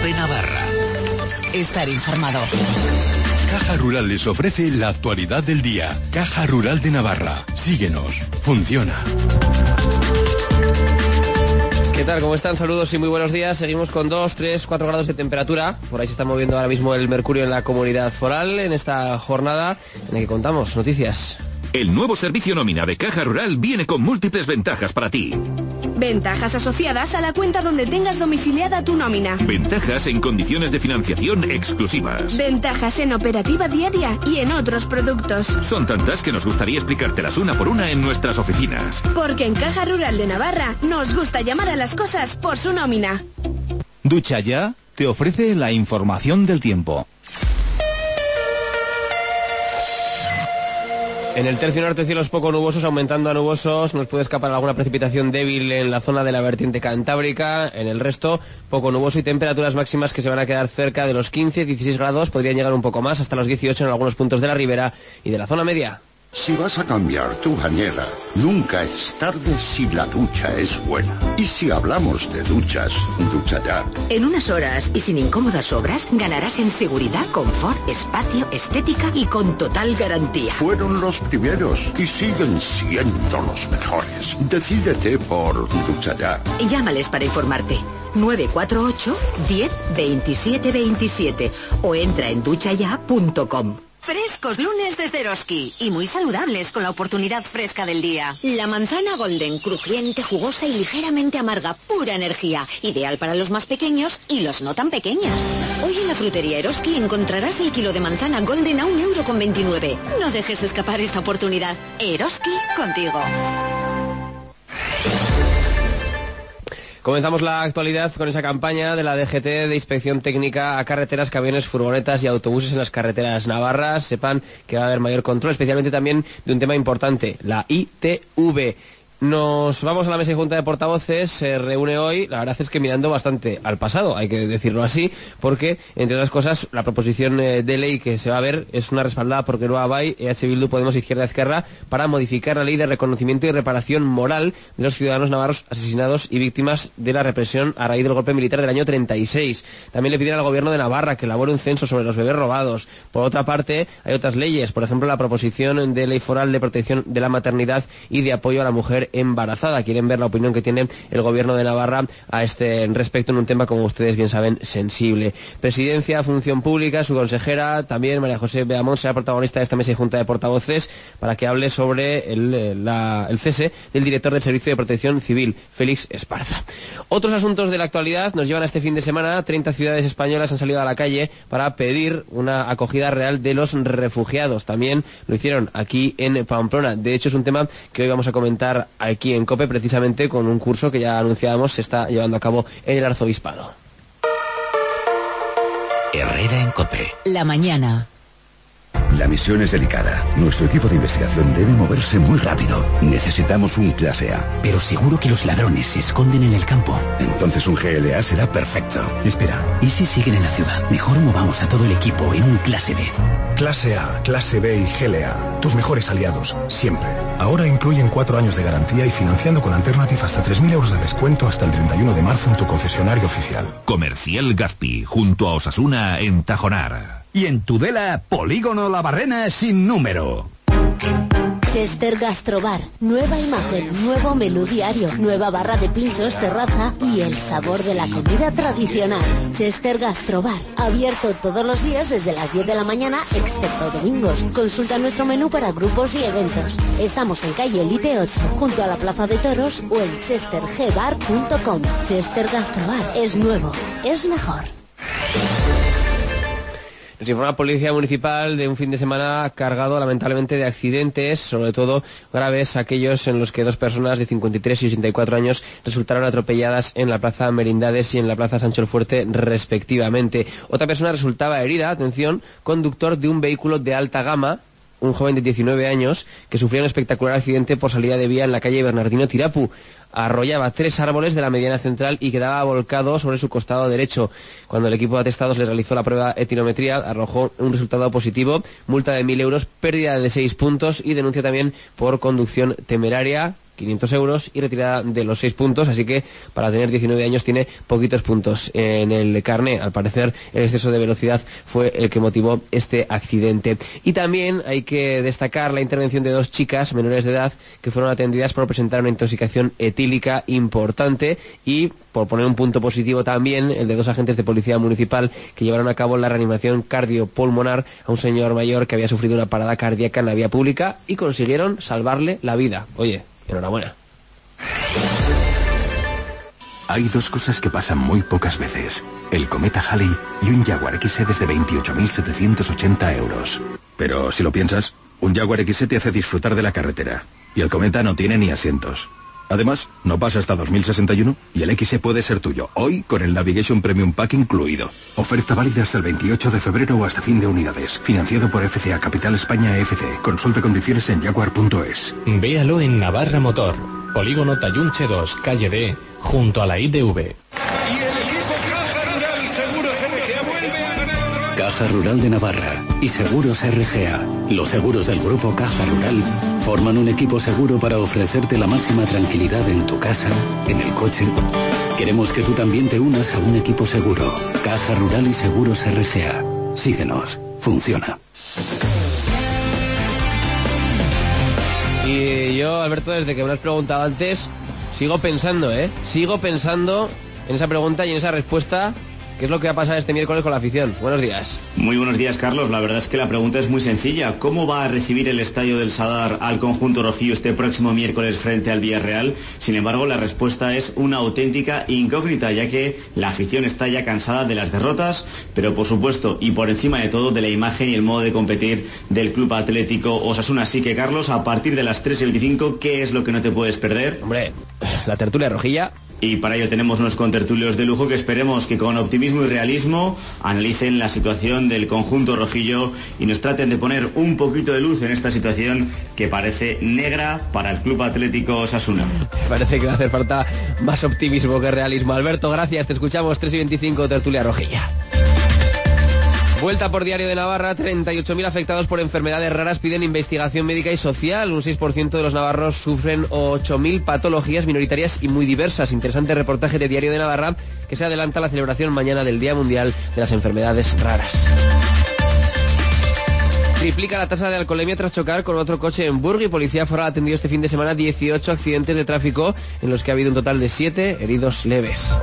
COPE Navarra. Estar informado. Caja Rural les ofrece la actualidad del día. Caja Rural de Navarra. Síguenos. Funciona. ¿Qué tal? ¿Cómo están? Saludos y muy buenos días. Seguimos con 2, 3, 4 grados de temperatura. Por ahí se está moviendo ahora mismo el mercurio en la comunidad foral en esta jornada en la que contamos noticias. El nuevo servicio nómina de Caja Rural viene con múltiples ventajas para ti. Ventajas asociadas a la cuenta donde tengas domiciliada tu nómina. Ventajas en condiciones de financiación exclusivas. Ventajas en operativa diaria y en otros productos. Son tantas que nos gustaría explicártelas una por una en nuestras oficinas. Porque en Caja Rural de Navarra nos gusta llamar a las cosas por su nómina. Ducha Ya te ofrece la información del tiempo. En el tercio norte, cielos poco nubosos, aumentando a nubosos. Nos puede escapar alguna precipitación débil en la zona de la vertiente cantábrica. En el resto, poco nuboso y temperaturas máximas que se van a quedar cerca de los 15-16 grados. Podrían llegar un poco más, hasta los 18 en algunos puntos de la ribera y de la zona media. Si vas a cambiar tu bañera, nunca es tarde si la ducha es buena. Y si hablamos de duchas, Ducha Ya. En unas horas y sin incómodas obras, ganarás en seguridad, confort, espacio, estética y con total garantía. Fueron los primeros y siguen siendo los mejores. Decídete por Ducha Ya. Llámales para informarte. 948 10 27 27 o entra en duchaya.com. Frescos lunes desde Eroski y muy saludables con la oportunidad fresca del día. La manzana golden, crujiente, jugosa y ligeramente amarga, pura energía. Ideal para los más pequeños y los no tan pequeñas. Hoy en la frutería Eroski encontrarás el kilo de manzana golden a 1,29 €. No dejes escapar esta oportunidad. Eroski, contigo. Comenzamos la actualidad con esa campaña de la DGT de inspección técnica a carreteras, camiones, furgonetas y autobuses en las carreteras navarras. Sepan que va a haber mayor control, especialmente también de un tema importante, la ITV. Nos vamos a la mesa de junta de portavoces, se reúne hoy, la verdad es que mirando bastante al pasado, hay que decirlo así, porque, entre otras cosas, la proposición de ley que se va a ver es una respaldada por Geroa Bai, EH Bildu, Podemos, Izquierda Ezkerra, para modificar la ley de reconocimiento y reparación moral de los ciudadanos navarros asesinados y víctimas de la represión a raíz del golpe militar del año 36. También le piden al gobierno de Navarra que elabore un censo sobre los bebés robados. Por otra parte, hay otras leyes, por ejemplo, la proposición de ley foral de protección de la maternidad y de apoyo a la mujer embarazada. Quieren ver la opinión que tiene el gobierno de Navarra a este respecto en un tema, como ustedes bien saben, sensible. Presidencia, Función Pública, su consejera, también María José Beamont, será protagonista de esta mesa y junta de portavoces para que hable sobre el cese del director del Servicio de Protección Civil, Félix Esparza. Otros asuntos de la actualidad nos llevan a este fin de semana. 30 ciudades españolas han salido a la calle para pedir una acogida real de los refugiados. También lo hicieron aquí en Pamplona. De hecho, es un tema que hoy vamos a comentar aquí en COPE, precisamente con un curso que ya anunciábamos se está llevando a cabo en el Arzobispado. Herrera en COPE. La mañana. La misión es delicada. Nuestro equipo de investigación debe moverse muy rápido. Necesitamos un clase A. Pero seguro que los ladrones se esconden en el campo. Entonces un GLA será perfecto. Espera, ¿y si siguen en la ciudad? Mejor movamos a todo el equipo en un clase B. Clase A, clase B y GLA. Tus mejores aliados, siempre. Ahora incluyen 4 años de garantía y financiando con Alternative hasta 3.000 € de descuento hasta el 31 de marzo en tu concesionario oficial. Comercial Gazpi, junto a Osasuna en Tajonar. Y en Tudela, Polígono La Barrena sin número. Chester Gastrobar, nueva imagen, nuevo menú diario, nueva barra de pinchos, terraza y el sabor de la comida tradicional. Chester Gastrobar, abierto todos los días desde las 10 de la mañana, excepto domingos. Consulta nuestro menú para grupos y eventos. Estamos en calle Elite 8, junto a la Plaza de Toros o en chestergbar.com. Chester Gastrobar es nuevo, es mejor. Nos informa la Policía Municipal de un fin de semana cargado lamentablemente de accidentes, sobre todo graves, aquellos en los que 2 personas de 53 y 84 años resultaron atropelladas en la Plaza Merindades y en la Plaza Sancho el Fuerte respectivamente. Otra persona resultaba herida, atención, conductor de un vehículo de alta gama, un joven de 19 años que sufrió un espectacular accidente por salida de vía en la calle Bernardino Tirapu. Arrollaba 3 árboles de la mediana central y quedaba volcado sobre su costado derecho. Cuando el equipo de atestados le realizó la prueba etinometría, arrojó un resultado positivo, multa de 1.000 €, pérdida de 6 puntos y denuncia también por conducción temeraria. 500 euros y retirada de los 6 puntos, así que para tener 19 años tiene poquitos puntos en el carné. Al parecer el exceso de velocidad fue el que motivó este accidente. Y también hay que destacar la intervención de 2 chicas menores de edad que fueron atendidas por presentar una intoxicación etílica importante, y por poner un punto positivo también el de 2 agentes de policía municipal que llevaron a cabo la reanimación cardiopulmonar a un señor mayor que había sufrido una parada cardíaca en la vía pública y consiguieron salvarle la vida. Oye, enhorabuena. Hay 2 cosas que pasan muy pocas veces: el cometa Halley y un Jaguar XE desde 28.780 euros. Pero si lo piensas, un Jaguar XE te hace disfrutar de la carretera y el cometa no tiene ni asientos. Además, no pasa hasta 2061 y el XE puede ser tuyo hoy con el Navigation Premium Pack incluido. Oferta válida hasta el 28 de febrero o hasta fin de unidades. Financiado por FCA Capital España FC. Consulte condiciones en jaguar.es. Véalo en Navarra Motor, Polígono Tayunche 2, calle D, junto a la ITV. Caja Rural de Navarra y Seguros RGA, los seguros del grupo Caja Rural, forman un equipo seguro para ofrecerte la máxima tranquilidad en tu casa, en el coche. Queremos que tú también te unas a un equipo seguro. Caja Rural y Seguros RGA. Síguenos. Funciona. Y yo, Alberto, desde que me lo has preguntado antes, sigo pensando en esa pregunta y en esa respuesta. ¿Qué es lo que va a pasar este miércoles con la afición? Buenos días. Muy buenos días, Carlos. La verdad es que la pregunta es muy sencilla. ¿Cómo va a recibir el estadio del Sadar al conjunto rojillo este próximo miércoles frente al Villarreal? Sin embargo, la respuesta es una auténtica incógnita, ya que la afición está ya cansada de las derrotas, pero por supuesto, y por encima de todo, de la imagen y el modo de competir del Club Atlético Osasuna. Así que, Carlos, a partir de las 3:25, ¿qué es lo que no te puedes perder? Hombre, la tertulia rojilla. Y para ello tenemos unos contertulios de lujo que esperemos que con optimismo y realismo analicen la situación del conjunto rojillo y nos traten de poner un poquito de luz en esta situación que parece negra para el Club Atlético Osasuna. Parece que va a hacer falta más optimismo que realismo. Alberto, gracias. Te escuchamos 3:25, tertulia rojilla. Vuelta por Diario de Navarra. 38.000 afectados por enfermedades raras piden investigación médica y social. Un 6% de los navarros sufren 8.000 patologías minoritarias y muy diversas. Interesante reportaje de Diario de Navarra, que se adelanta a la celebración mañana del Día Mundial de las Enfermedades Raras. Triplica la tasa de alcoholemia tras chocar con otro coche en Burgos. Policía Foral ha atendido este fin de semana 18 accidentes de tráfico, en los que ha habido un total de 7 heridos leves.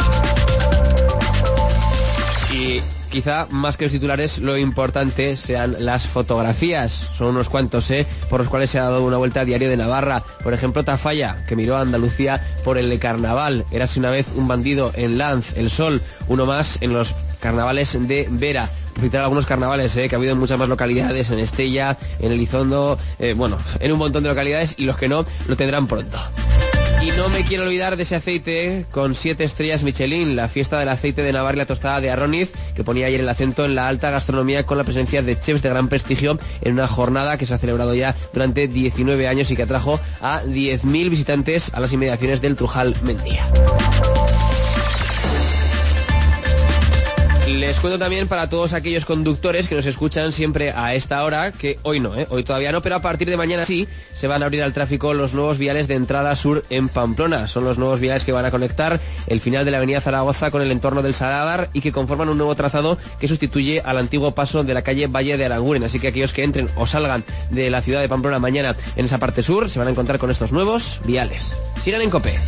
Y quizá más que los titulares, lo importante sean las fotografías. Son unos cuantos, por los cuales se ha dado una vuelta a Diario de Navarra. Por ejemplo, Tafalla, que miró a Andalucía por el carnaval. Érase una vez un bandido en Lanz, El Sol, uno más en los carnavales de Vera. Por citar algunos carnavales, que ha habido en muchas más localidades, en Estella, en Elizondo, en un montón de localidades, y los que no, lo tendrán pronto. Y no me quiero olvidar de ese aceite con 7 estrellas Michelin, la fiesta del aceite de Navarra y la tostada de Arroniz, que ponía ayer el acento en la alta gastronomía con la presencia de chefs de gran prestigio en una jornada que se ha celebrado ya durante 19 años y que atrajo a 10.000 visitantes a las inmediaciones del Trujal Mendía. Les cuento también para todos aquellos conductores que nos escuchan siempre a esta hora, que hoy no, hoy todavía no, pero a partir de mañana sí, se van a abrir al tráfico los nuevos viales de entrada sur en Pamplona. Son los nuevos viales que van a conectar el final de la avenida Zaragoza con el entorno del Sadar y que conforman un nuevo trazado que sustituye al antiguo paso de la calle Valle de Aranguren. Así que aquellos que entren o salgan de la ciudad de Pamplona mañana en esa parte sur se van a encontrar con estos nuevos viales. Sigan en COPE.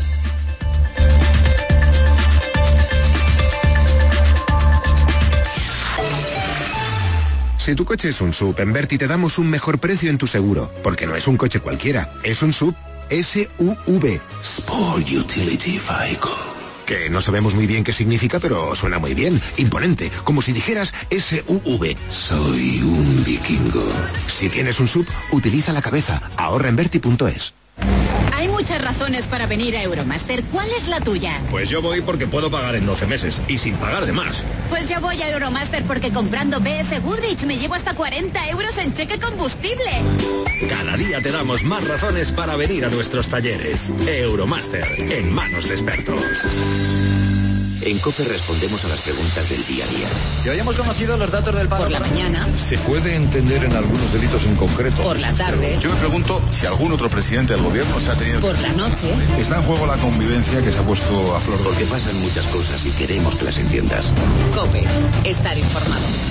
Si tu coche es un SUV, en Berti te damos un mejor precio en tu seguro, porque no es un coche cualquiera, es un SUV, SUV. Sport Utility Vehicle. Que no sabemos muy bien qué significa, pero suena muy bien, imponente, como si dijeras SUV. Soy un vikingo. Si tienes un SUV, utiliza la cabeza, ahorra en Berti.es. Hay muchas razones para venir a Euromaster. ¿Cuál es la tuya? Pues yo voy porque puedo pagar en 12 meses y sin pagar de más. Pues yo voy a Euromaster porque comprando BF Goodrich me llevo hasta 40 euros en cheque combustible. Cada día te damos más razones para venir a nuestros talleres. Euromaster, en manos de expertos. En COPE respondemos a las preguntas del día a día. Y hoy hemos conocido los datos del paro. Por la mañana. Se puede entender en algunos delitos en concreto. Por la tarde. Yo me pregunto si algún otro presidente del gobierno se ha tenido... Por la noche. Está en juego la convivencia que se ha puesto a flor. Porque pasan muchas cosas y queremos que las entiendas. COPE. Estar informado.